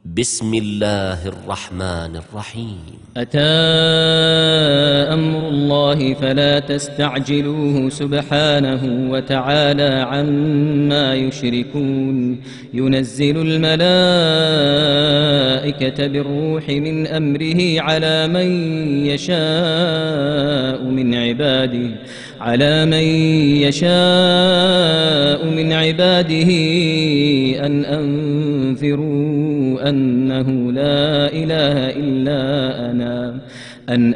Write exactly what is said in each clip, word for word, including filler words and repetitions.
بسم الله الرحمن الرحيم. أتى أمر الله فلا تستعجلوه سبحانه وتعالى عما يشركون. ينزل الملائكة بالروح من أمره على من يشاء من عباده على من يشاء من عباده أن أنذروا أنه لا إله إلا أنا أن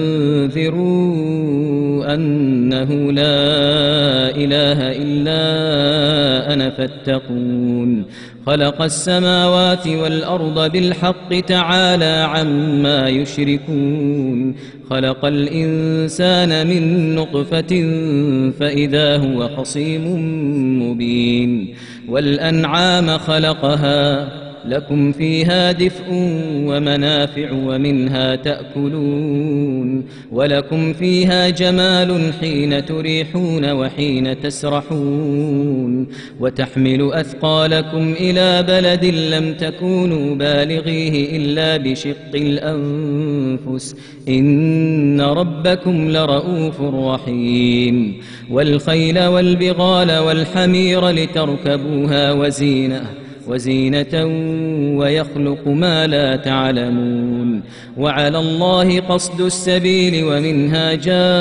أنذروا أنه لا إله إلا أنا فاتقون. خلق السماوات والأرض بالحق تعالى عما يشركون. خلق الإنسان من نطفة فإذا هو خصيم مبين. والأنعام خلقها لكم فيها دفء ومنافع ومنها تأكلون. ولكم فيها جمال حين تريحون وحين تسرحون. وتحمل أثقالكم إلى بلد لم تكونوا بالغيه إلا بشق الأنفس إن ربكم لرؤوف رحيم. والخيل والبغال والحمير لتركبوها وزينة وزينة ويخلق ما لا تعلمون. وعلى الله قصد السبيل ومنها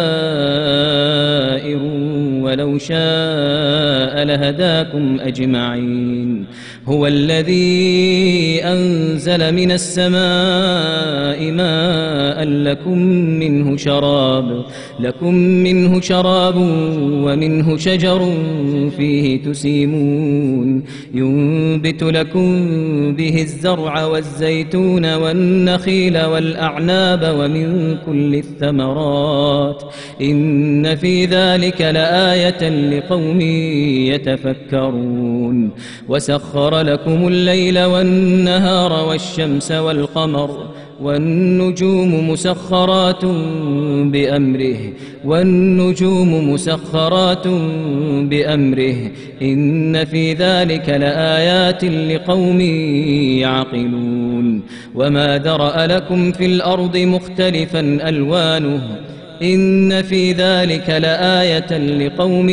جائر ولو شاء لهداكم أجمعين. هو الذي أنزل من السماء ماء لكم منه شراب لكم منه شراب ومنه شجر فيه تسيمون. ينبت لكم به الزرع والزيتون والنخيل والأعناب ومن كل الثمرات إن في ذلك لآية لقوم يتفكرون. وسخر لكم الليل والنهار والشمس والقمر والنجوم مسخرات بأمره والنجوم مسخرات بأمره إن في ذلك لآيات لقوم يعقلون. وما ذرأ لكم في الأرض مختلفا ألوانه إن في ذلك لآية لقوم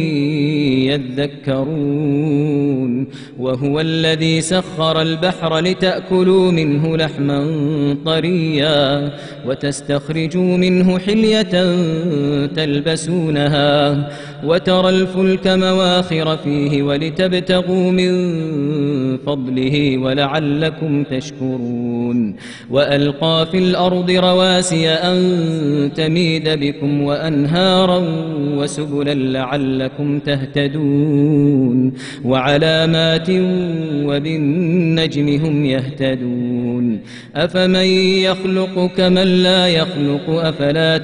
يذكرون. وهو الذي سخر البحر لتأكلوا منه لحما طريا وتستخرجوا منه حلية تلبسونها وترى الفلك مواخر فيه ولتبتغوا من فضله ولعلكم تشكرون. وألقى في الأرض رواسي أن تميد بكم وأنهارا وسبلا لعلكم تهتدون. وعلامات وبالنجم هم يهتدون. أفمن يخلق كمن لا يخلق أفلا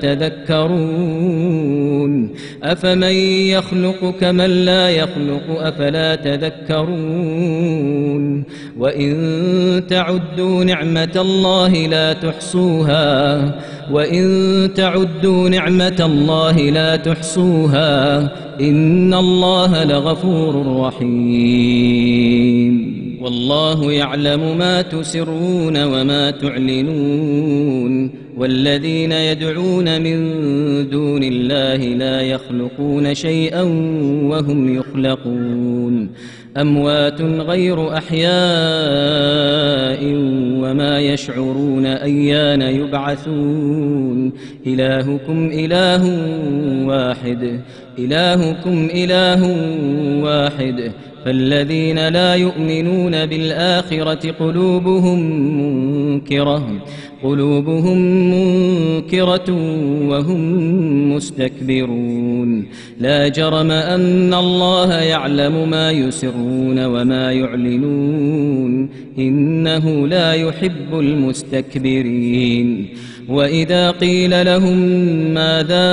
تذكرون أفمن يخلق كمن لا يخلق أفلا تذكرون. وإن تعدوا نعمة الله لا تحصوها وإن تعدوا نعمة الله لا تحصوها إن الله لغفور رحيم. والله يعلم ما تسرون وما تعلنون. والذين يدعون من دون الله لا يخلقون شيئا وهم يخلقون. أموات غير أحياء وما يشعرون أيان يبعثون. إلهكم إله واحد إلهكم إله واحد فالذين لا يؤمنون بالآخرة قلوبهم منكرة قلوبهم منكرة وهم مستكبرون. لا جرم أن الله يعلم ما يسرون وما يعلنون إنه لا يحب المستكبرين. وإذا قيل لهم ماذا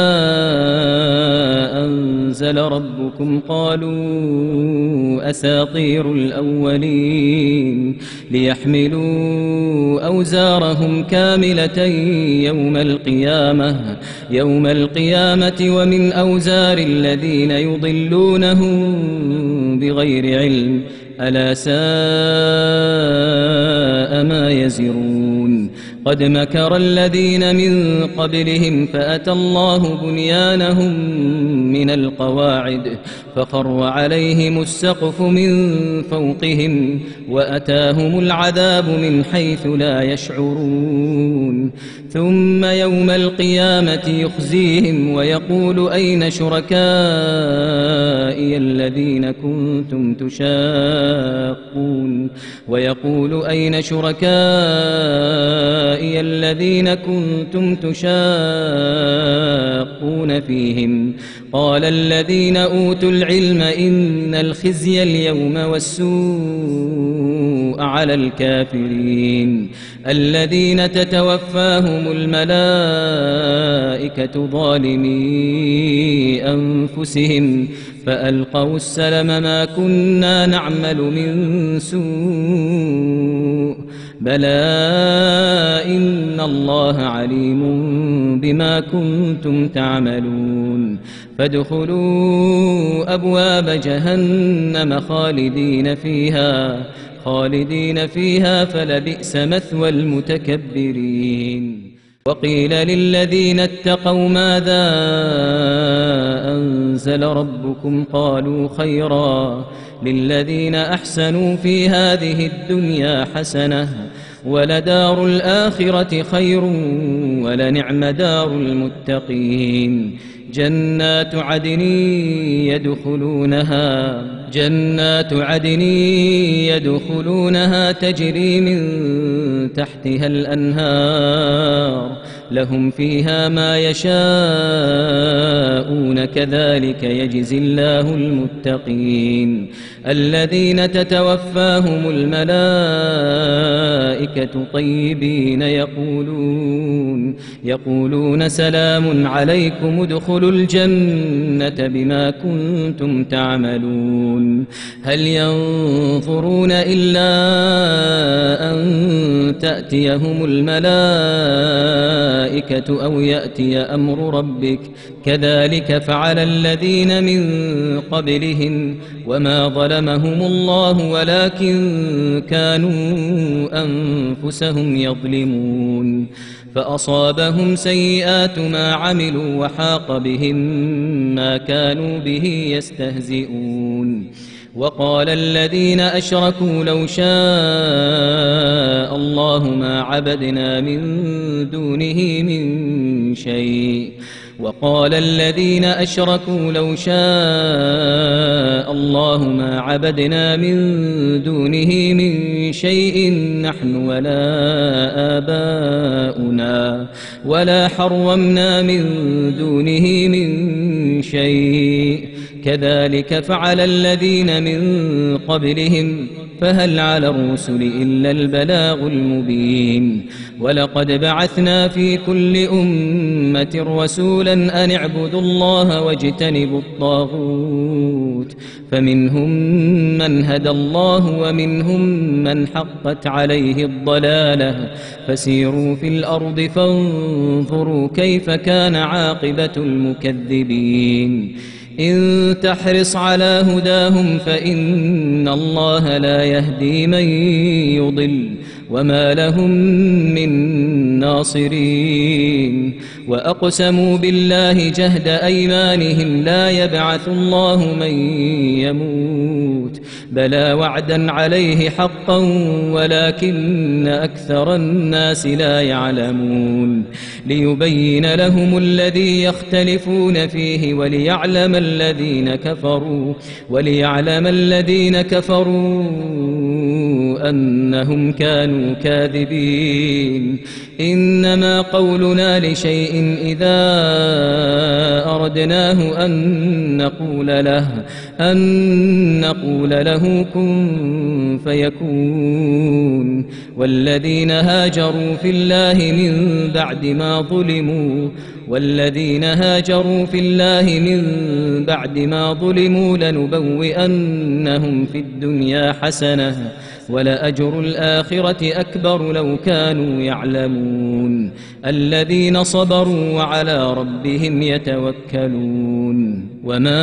أنزل ربكم قالوا أساطير الأولين ليحملوا أوزارهم كاملة يوم القيامة يوم القيامة ومن أوزار الذين يضلونهم بغير علم ألا ساء ساء ما يزرون قد مكر الذين من قبلهم فأتى الله بنيانهم من القواعد فخر عليهم السقف من فوقهم وأتاهم العذاب من حيث لا يشعرون ثم يوم القيامة يخزيهم ويقول أين شركائي الذين كنتم تشاقون ويقول أين شركائي الذين كنتم تشاقون فيهم قال الذين أوتوا العلم إن الخزي اليوم والسوء على الكافرين الذين تتوفاهم الملائكة ظالمي أنفسهم فألقوا السلم ما كنا نعمل من سوء بلى إن الله عليم بما كنتم تعملون فادخلوا أبواب جهنم خالدين فيها خالدين فيها فلبئس مثوى المتكبرين وقيل للذين اتقوا ماذا أنزل ربكم قالوا خيرا للذين أحسنوا في هذه الدنيا حسنة ولدار الآخرة خير ولنعم دار المتقين جنات عدن يدخلونها جنات عدن يدخلونها تجري من تحتها الأنهار لهم فيها ما يشاءون كذلك يجزي الله المتقين الذين تتوفاهم الملائكة طيبين يقولون يقولون سلام عليكم ادخلوا الجنة بما كنتم تعملون هل ينظرون إلا أن تأتيهم الملائكة أو يأتي أمر ربك كذلك فعل الذين من قبلهم وما ظلمهم الله ولكن كانوا أنفسهم يظلمون فأصابهم سيئات ما عملوا وحاق بهم ما كانوا به يستهزئون وقال الذين أشركوا لو شاء الله ما عبدنا من دونه من شيء وقال الذين أشركوا لو شاء الله ما عبدنا من دونه من شيء نحن ولا آباؤنا ولا حرمنا من دونه من شيء كذلك فعل الذين من قبلهم فهل على الرسل إلا البلاغ المبين ولقد بعثنا في كل أمة رسولا أن اعبدوا الله واجتنبوا الطاغوت فمنهم من هدى الله ومنهم من حقت عليه الضلالة فسيروا في الأرض فانظروا كيف كان عاقبة المكذبين إن تحرص على هداهم فإن الله لا يهدي من يضل وما لهم من ناصرين وأقسموا بالله جهد أيمانهم لا يبعث الله من يموت بلى وعدا عليه حقا ولكن أكثر الناس لا يعلمون ليبين لهم الذي يختلفون فيه وليعلم الذين كفروا وليعلم الذين كفروا أنهم كانوا كاذبين إنما قولنا لشيء إذا أردناه أن نقول له أن نقول له كن فيكون والذين هاجروا في الله من بعد ما ظلموا والذين هاجروا في الله من بعد ما ظلموا لنبوئنهم في الدنيا حسنة ولأجر الآخرة أكبر لو كانوا يعلمون الذين صبروا وعلى ربهم يتوكلون وما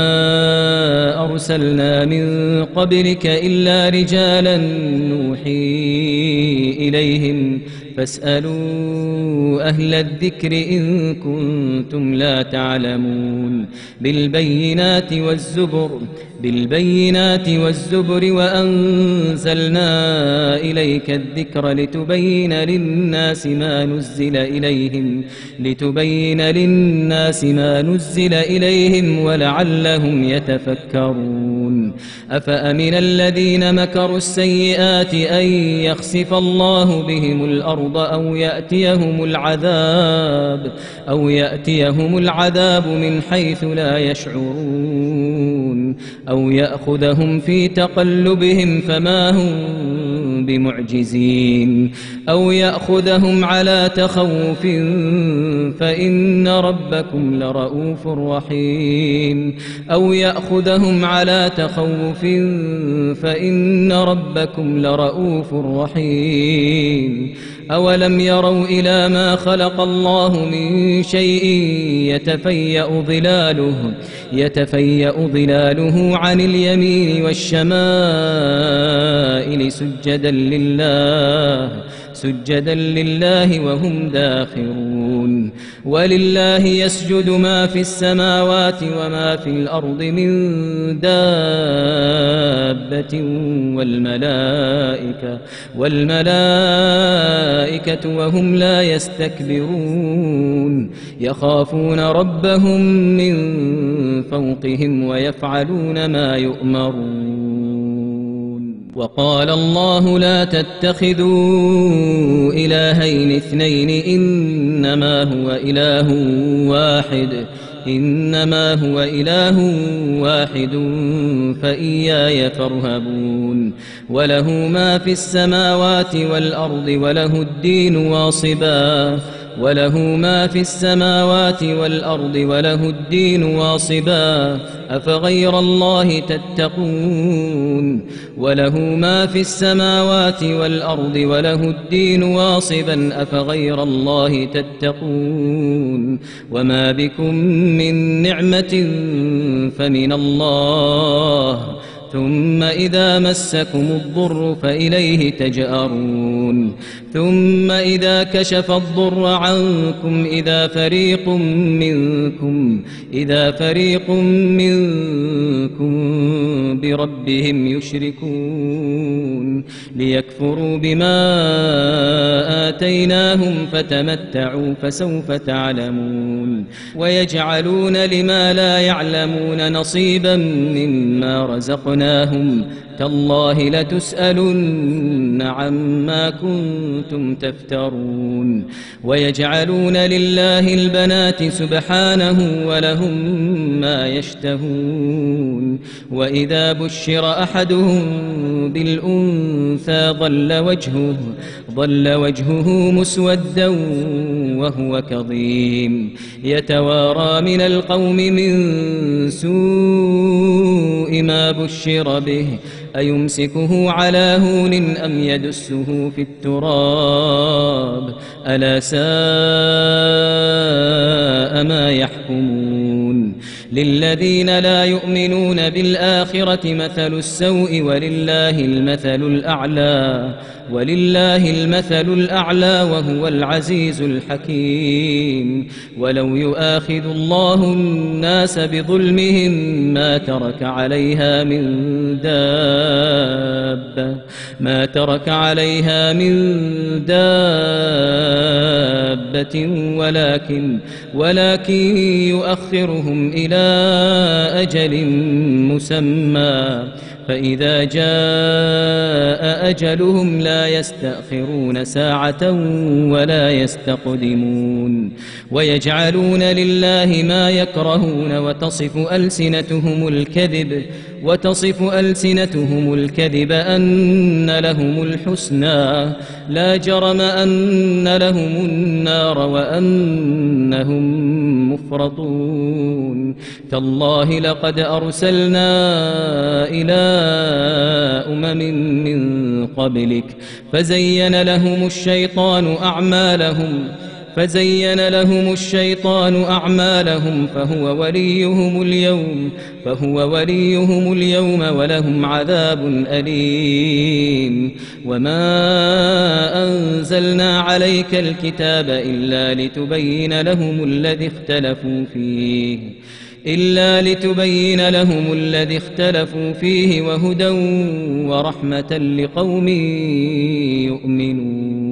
أرسلنا من قبلك إلا رجالا نوحي إليهم فاسألوا أهل الذكر إن كنتم لا تعلمون بالبينات والزبر بالبينات والزبر وأنزلنا إليك الذكر لتبين للناس ما نزل إليهم لتبين للناس ما نزل إليهم ولعلهم يتفكرون أفأمن الذين مكروا السيئات أن يخسف الله بهم الأرض أو يأتيهم العذاب أو يأتيهم العذاب من حيث لا يشعرون أو يأخذهم في تقلبهم فما هم بمعجزين أو يأخذهم على تخوف فإن ربكم لرؤوف رحيم أو يأخذهم على تخوف فإن ربكم لرؤوف رحيم أولم يروا إلى ما خلق الله من شيء يتفيأ ظلاله يتفيأ ظلاله عن اليمين والشمائل سجدا لله سجدا لله وهم داخرون ولله يسجد ما في السماوات وما في الأرض من دابة والملائكة والملائكة وهم لا يستكبرون يخافون ربهم من فوقهم ويفعلون ما يؤمرون وقال الله لا تتخذوا إلهين اثنين إنما هو إله واحد إنما هو إله واحد فإياي فارهبون وله ما في السماوات والأرض وله الدين واصبا وله ما في السماوات والأرض وله الدين واصبا أفغير الله تتقون وله ما في السماوات والأرض وله الدين واصبا أفغير الله تتقون وما بكم من نعمة فمن الله ثم إذا مسكم الضر فإليه تجأرون ثم إذا كشف الضر عنكم إذا فريق منكم إذا فريق منكم بربهم يشركون ليكفروا بما آتيناهم فتمتعوا فسوف تعلمون ويجعلون لما لا يعلمون نصيبا مما رزقناهم تالله لتسألن عما كنتم تفترون ويجعلون لله البنات سبحانه ولهم ما يشتهون وإذا بشر أحدهم بالأنثى ظل وجهه ظل وجهه مسودا وهو كظيم يتوارى من القوم من سوء ما بشر به أيمسكه على هون أم يدسه في التراب ألا ساء ما يحكمون للذين لا يؤمنون بالآخرة مثل السوء ولله المثل الأعلى ولله المثل الأعلى وهو العزيز الحكيم ولو يؤاخذ الله الناس بظلمهم ما ترك عليها من دابة ما ترك عليها من دابة ولكن ولكن يؤخرهم إلى أجل مسمى فإذا جاء أجلهم لا يستأخرون ساعة ولا يستقدمون ويجعلون لله ما يكرهون وتصف ألسنتهم الكذب وتصف ألسنتهم الكذب أن لهم الحسنى لا جرم أن لهم النار وأنهم مفرطون تالله لقد أرسلنا إلى أمم من قبلك فزين لهم الشيطان أعمالهم فزين لهم الشيطان أعمالهم فهو وليهم اليوم فهو وليهم اليوم ولهم عذاب أليم. وما أنزلنا عليك الكتاب إلا لتبين لهم الذي اختلفوا فيه إلا لتبين لهم الذي اختلفوا فيه وهدى ورحمة لقوم يؤمنون.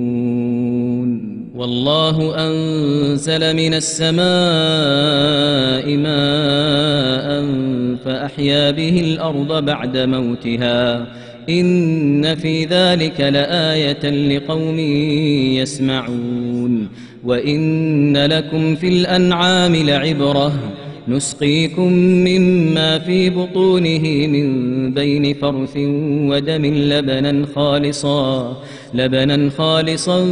والله أنزل من السماء ماء فأحيا به الأرض بعد موتها إن في ذلك لآية لقوم يسمعون. وإن لكم في الأنعام لعبرة نسقيكم مما في بطونه من بين فرث ودم لبنا خالصا لبنا خالصا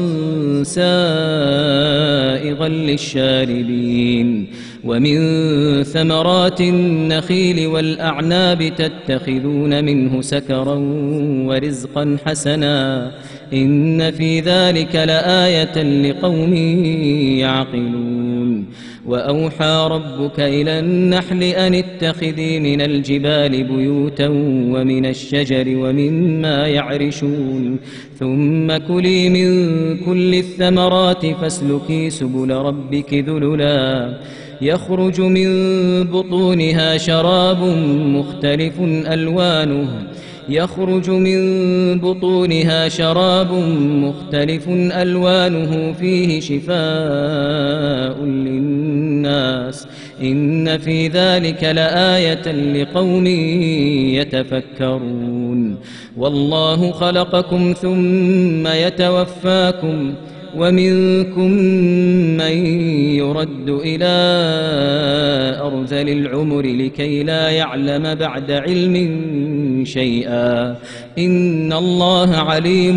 سائغا للشاربين. ومن ثمرات النخيل والأعناب تتخذون منه سكرا ورزقا حسنا إن في ذلك لآية لقوم يعقلون. وأوحى ربك إلى النحل أن اتخذي من الجبال بيوتا ومن الشجر ومما يعرشون ثم كلي من كل الثمرات فاسلكي سبل ربك ذللا يخرج من بطونها شراب مختلف ألوانه يخرج من بطونها شراب مختلف ألوانه فيه شفاء للناس إن في ذلك لآية لقوم يتفكرون. والله خلقكم ثم يتوفاكم ومنكم من يرد إلى أرذل العمر لكي لا يعلم بعد علم شيئا إن الله عليم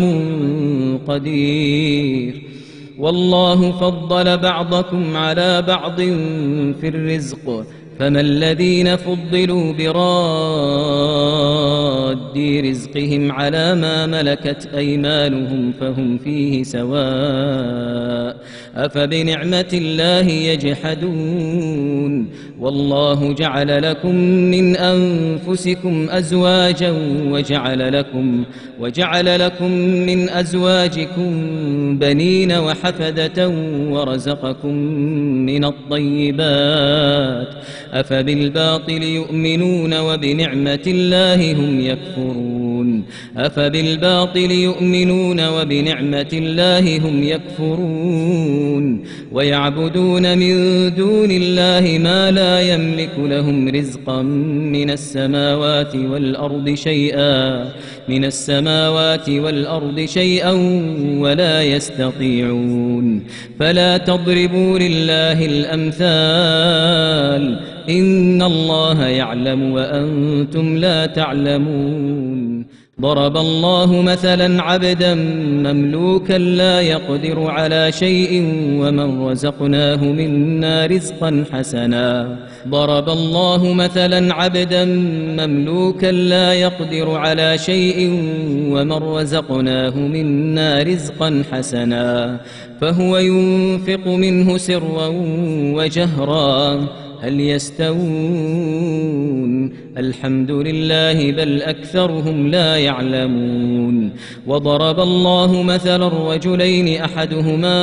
قدير. والله فضل بعضكم على بعض في الرزق فما الذين فضلوا براد رزقهم على ما ملكت أيمانهم فهم فيه سواء أفبنعمة الله يجحدون. والله جعل لكم من أنفسكم أزواجا وجعل لكم, وجعل لكم من أزواجكم بنين وحفدة ورزقكم من الطيبات أفبالباطل يؤمنون وبنعمة الله هم يكفرون أفبالباطل يؤمنون وبنعمة الله هم يكفرون ويعبدون من دون الله ما لا يملك لهم رزقا من السماوات والأرض شيئا من السماوات والأرض شيئا ولا يستطيعون. فلا تضربوا لله الأمثال إن الله يعلم وأنتم لا تعلمون. ضرب الله مثلا عبدا مملوكا لا يقدر على شيء ومن رزقناه منا رزقا حسنا ضرب الله مثلا عبدا مملوكا لا يقدر على شيء ومن رزقناه منا رزقا حسنا فهو ينفق منه سرا وجهرا هل يستوون الحمد لله بل أكثرهم لا يعلمون. وضرب الله مثلا الرجلين أحدهما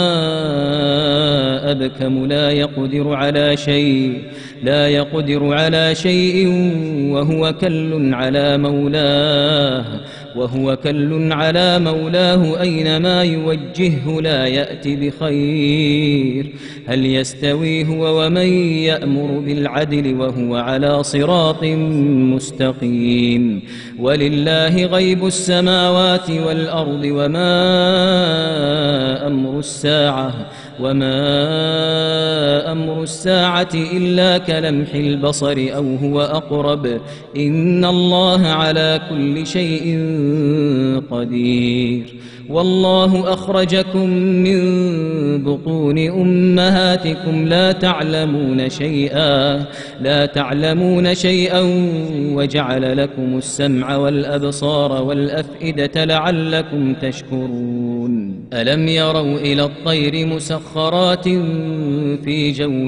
أبكم لا يقدر على شيء لا يقدر على شيء وهو كل على مولاه وهو كل على مولاه أينما يوجهه لا يأتي بخير هل يستوي هو ومن يأمر بالعدل وهو على صراط مستقيم. ولله غيب السماوات والأرض وما أمر الساعة وما أمر الساعة إلا كلمح البصر أو هو أقرب إن الله على كل شيء قدير. والله أخرجكم من بطون أمهاتكم لا تعلمون شيئا لا تعلمون شيئا وجعل لكم السمع والأبصار والأفئدة لعلكم تشكرون ألم يروا إلى الطير مسخرات في جو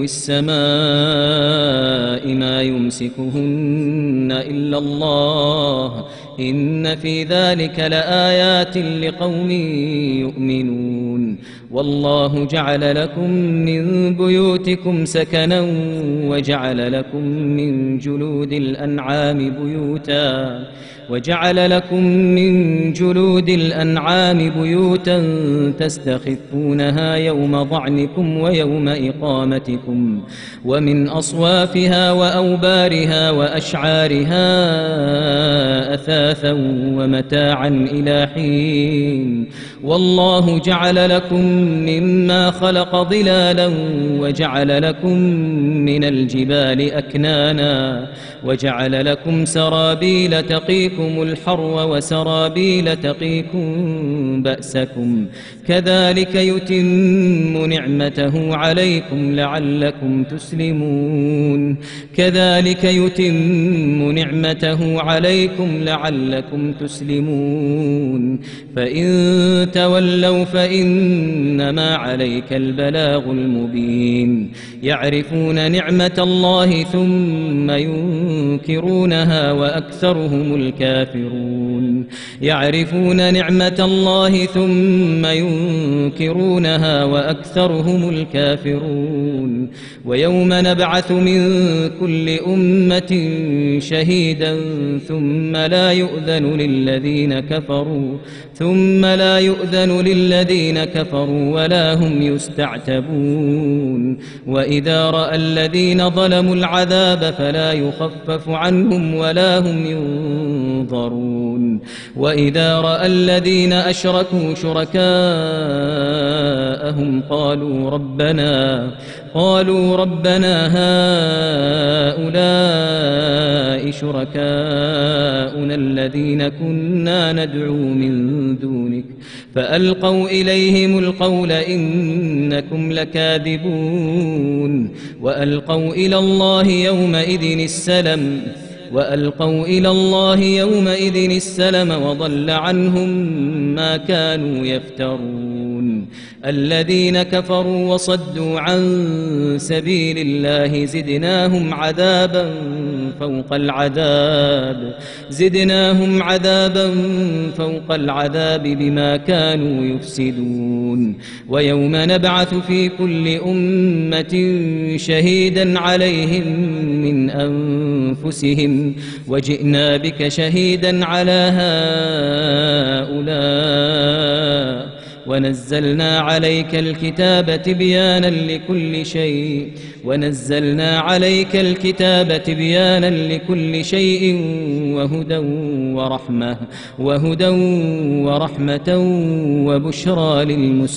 السماء ما يمسكهن إلا الله إن في ذلك لآيات لقوم يؤمنون والله جعل لكم من بيوتكم سكنا وجعل لكم من جلود الأنعام بيوتا وجعل لكم من جلود الأنعام بيوتا تستخفونها يوم ضعنكم ويوم إقامتكم ومن أصوافها وأوبارها وأشعارها أثاثا ومتاعا إلى حين والله جعل لكم مما خلق ظلالا وجعل لكم من الجبال أكنانا وجعل لكم سرابيل تقيكم الحر وسرابيل تقيكم بأسكم كذلك يتم نعمته عليكم لعلكم تسلمون كذلك يتم نعمته عليكم لعلكم تسلمون فإن تولوا فإنما عليك البلاغ المبين يعرفون نعمة الله ثم ينكرونها وأكثرهم الكافرون يعرفون نعمة الله ثم ينكرونها وأكثرهم الكافرون ويوم نبعث من كل أمة شهيدا ثم لا يؤذن للذين كفروا ثم لا يؤذن للذين كفروا ولا هم يستعتبون وإذا رأى الذين ظلموا العذاب فلا يخفف عنهم ولا هم ينظرون وإذا رأى الذين أشركوا شركاءهم قالوا ربنا قالوا ربنا هؤلاء شركاؤنا الذين كنا ندعو من دونك فألقوا إليهم القول إنكم لكاذبون وألقوا إلى الله يومئذ السلم وألقوا إلى الله يومئذ السلم وضل عنهم ما كانوا يفترون الذين كفروا وصدوا عن سبيل الله زدناهم عذابا فوق العذاب زدناهم عذابا فوق العذاب بما كانوا يفسدون ويوم نبعث في كل أمة شهيدا عليهم من أنفسهم وجئنا بك شهيدا على هؤلاء ونزلنا عليك الكتاب تبيانا لكل شيء ونزلنا عليك الكتاب تبيانا لكل شيء وهدى ورحمة وهدى ورحمة وبشرى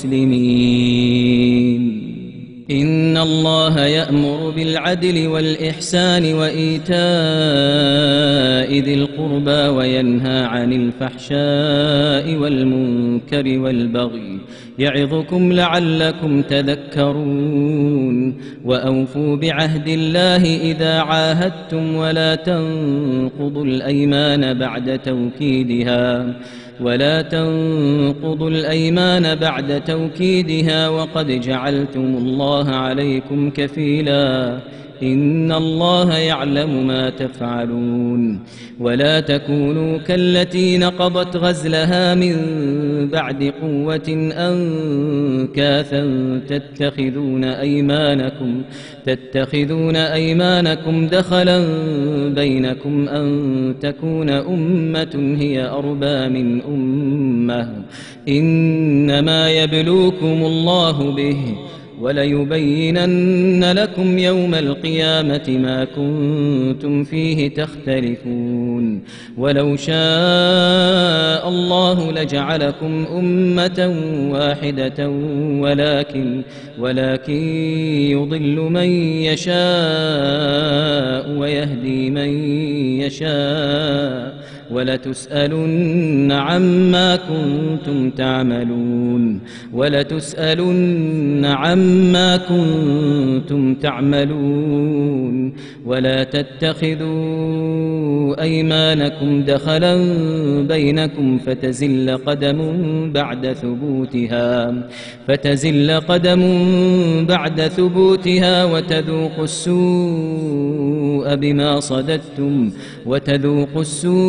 للمسلمين إن الله يأمر بالعدل والإحسان وإيتاء ذي القربى وينهى عن الفحشاء والمنكر والبغي يعظكم لعلكم تذكرون وأوفوا بعهد الله إذا عاهدتم ولا تنقضوا الأيمان بعد توكيدها ولا تنقضوا الأيمان بعد توكيدها وقد جعلتم الله عليكم كفيلا إن الله يعلم ما تفعلون ولا تكونوا كالتي نقضت غزلها من بعد قوة أنكاثا تتخذون أيمانكم تتخذون أيمانكم دخلا بينكم أن تكون أمة هي أربى من أمة إنما يبلوكم الله به وليبينن لكم يوم القيامة ما كنتم فيه تختلفون ولو شاء الله لجعلكم أمة واحدة ولكن ولكن يضل من يشاء ويهدي من يشاء ولتسألن عما كنتم تعملون ولتسألن عما كنتم تعملون ولا تتخذوا أيمانكم دخلا بينكم فتزل قدم بعد ثبوتها فتزل قدم بعد ثبوتها وتذوقوا السوء بما صددتم وتذوقوا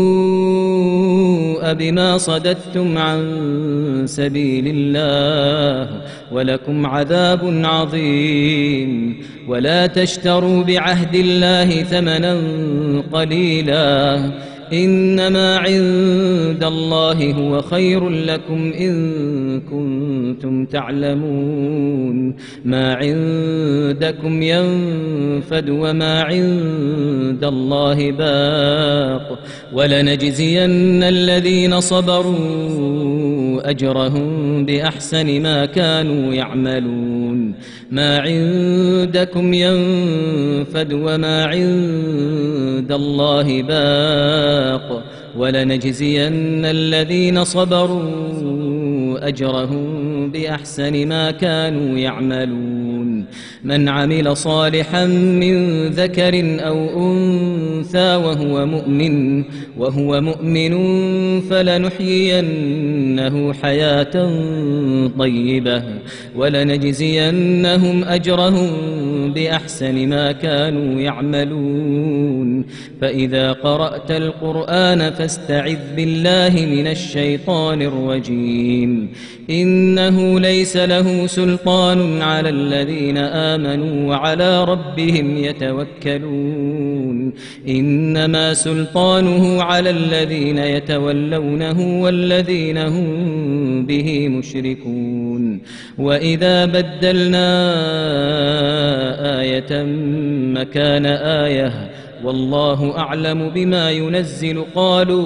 السوء بما صددتم عن سبيل الله ولكم عذاب عظيم ولا تشتروا بعهد الله ثمنا قليلا إنما عند الله هو خير لكم إن كنتم تعلمون ما عندكم ينفد وما عند الله باق ولنجزين الذين صبروا أجرهم بأحسن ما كانوا يعملون ما عندكم ينفد وما عند الله باق ولنجزين الذين صبروا أجرهم بأحسن ما كانوا يعملون من عمل صالحا من ذكر أو أنثى وهو مؤمن وهو مؤمن فلنحيينه حياة طيبة ولنجزينهم أجرهم بأحسن ما كانوا يعملون فإذا قرأت القرآن فاستعذ بالله من الشيطان الرجيم إنه ليس له سلطان على الذين آمنوا وعلى ربهم يتوكلون إنما سلطانه على الذين يتولونه والذين هم به مشركون وإذا بدلنا آية مكان آية والله أعلم بما ينزل قالوا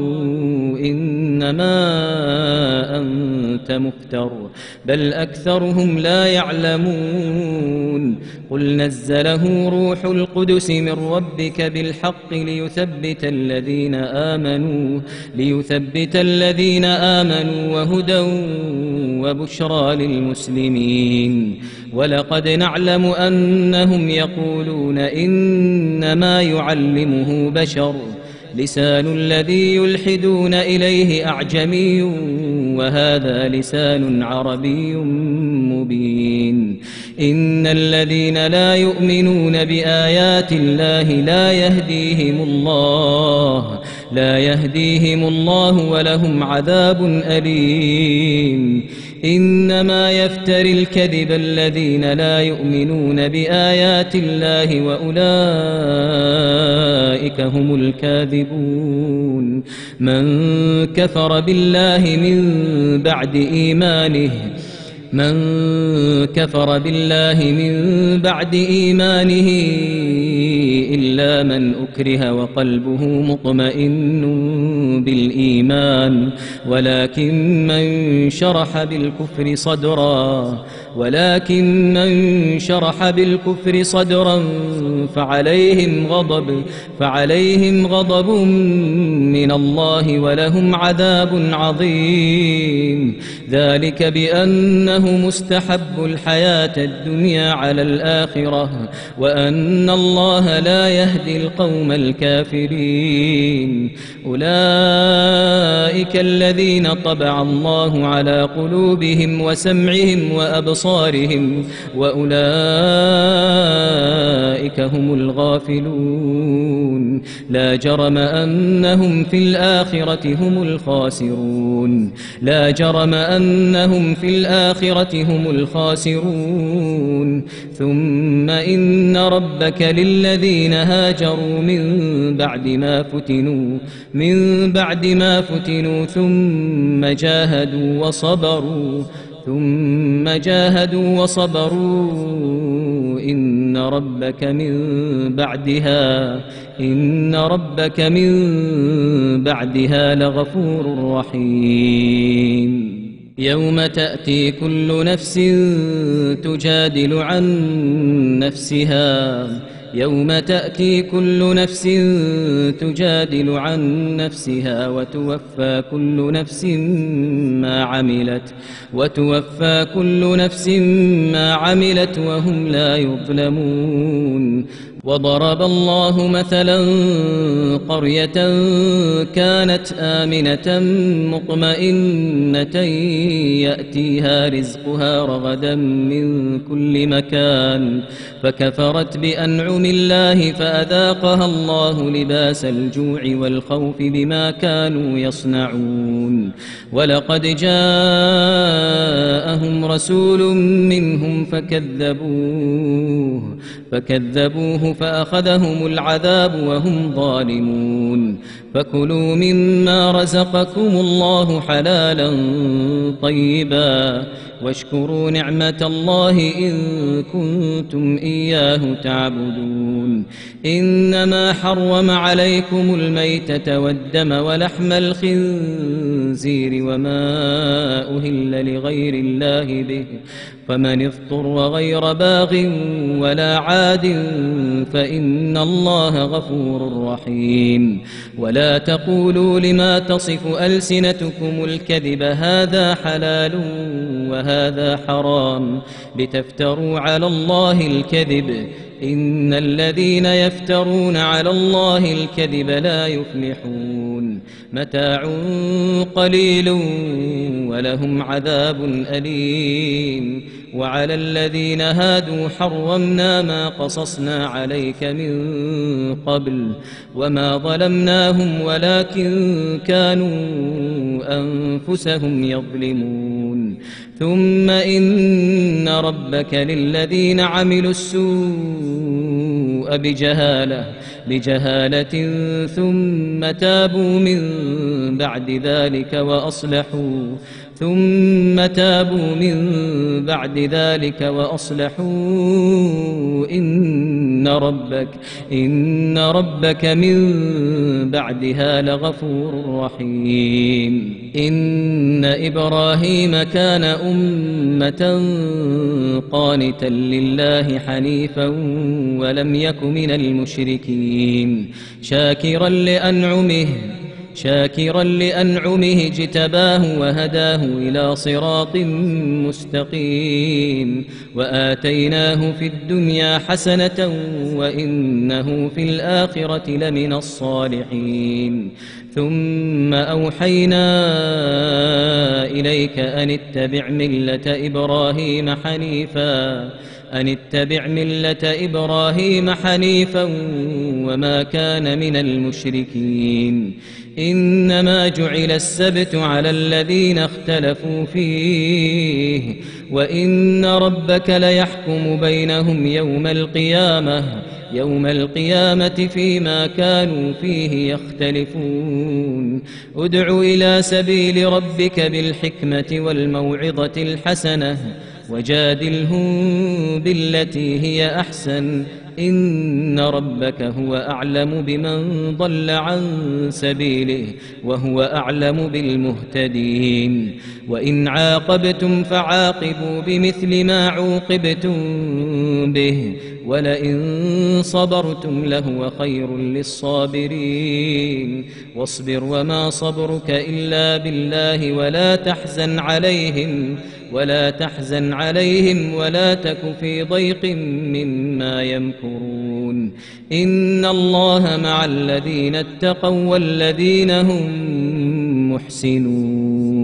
إنما أنت مفتر بل أكثرهم لا يعلمون قل نزله روح القدس من ربك بالحق ليثبت الذين آمنوا ليثبت الذين آمنوا وهدى وبشرى للمسلمين ولقد نعلم أنهم يقولون إنما يعلمه بشر لسان الذي يلحدون إليه أعجمي وهذا لسان عربي مبين إن الذين لا يؤمنون بآيات الله لا يهديهم الله لا يهديهم الله ولهم عذاب أليم إنما يفتري الكذب الذين لا يؤمنون بآيات الله وأولئك هم الكاذبون من كفر بالله من بعد إيمانه من كفر بالله من بعد إيمانه إلا من أكره وقلبه مطمئن بالإيمان ولكن من شرح بالكفر صدرا ولكن من شرح بالكفر صدرا فعليهم غضب فعليهم غضب من الله ولهم عذاب عظيم ذلك بأنه مستحب الحياة الدنيا على الآخرة وأن الله لا يهدي القوم الكافرين أولئك الذين طبع الله على قلوبهم وسمعهم وأبصارهم وأولئك هم الغافلون لا جرم أنهم في الآخرة هم الخاسرون لا جرم أنهم في الآخرة هم الخاسرون ثم إن ربك للذين هاجروا من بعد ما فتنوا من بعد ما فتنوا ثم جاهدوا وصبروا ثم جاهدوا وصبروا إن ربك من بعدها إن ربك من بعدها لغفور رحيم يوم تأتي كل نفس تجادل عن نفسها يوم تأتي كل نفس تجادل عن نفسها وتوفى كل نفس ما عملت وتوفى كل نفس ما عملت وهم لا يظلمون وضرب الله مثلا قرية كانت آمنة مطمئنة يأتيها رزقها رغدا من كل مكان فكفرت بأنعم الله فأذاقها الله لباس الجوع والخوف بما كانوا يصنعون ولقد جاءهم رسول منهم فكذبوه فكذبوه فأخذهم العذاب وهم ظالمون فكلوا مما رزقكم الله حلالا طيبا واشكروا نعمة الله إن كنتم إياه تعبدون إنما حرم عليكم الميتة والدم ولحم الخنزير وما أهل لغير الله به فمن اضطر غير باغ ولا عاد فإن الله غفور رحيم ولا تقولوا لما تصف ألسنتكم الكذب هذا حلال وهذا حرام لتفتروا على الله الكذب إن الذين يفترون على الله الكذب لا يفلحون متاع قليل ولهم عذاب أليم وعلى الذين هادوا حرمنا ما قصصنا عليك من قبل وما ظلمناهم ولكن كانوا أنفسهم يظلمون ثم إن ربك للذين عملوا السوء بجهالة بجهالة ثم تابوا من بعد ذلك وأصلحوا ثم تابوا من بعد ذلك وأصلحوا إن ربك إن ربك من بعدها لغفور رحيم إن إبراهيم كان أمة قانتا لله حنيفا ولم يك من المشركين شاكرا لأنعمه شاكرا لأنعمه اجتباه وهداه إلى صراط مستقيم وآتيناه في الدنيا حسنة وإنه في الآخرة لمن الصالحين ثم أوحينا إليك أن اتبع ملة إبراهيم حنيفا أن اتبع ملة إبراهيم حنيفا وما كان من المشركين إنما جعل السبت على الذين اختلفوا فيه وإن ربك ليحكم بينهم يوم القيامة يوم القيامة فيما كانوا فيه يختلفون ادع إلى سبيل ربك بالحكمة والموعظة الحسنة وجادلهم بالتي هي أحسن إن ربك هو أعلم بمن ضل عن سبيله وهو أعلم بالمهتدين وإن عاقبتم فعاقبوا بمثل ما عوقبتم به ولئن صبرتم لهو خير للصابرين واصبر وما صبرك إلا بالله ولا تحزن عليهم ولا تحزن عليهم ولا تك في ضيق مما يمكرون إن الله مع الذين اتقوا والذين هم محسنون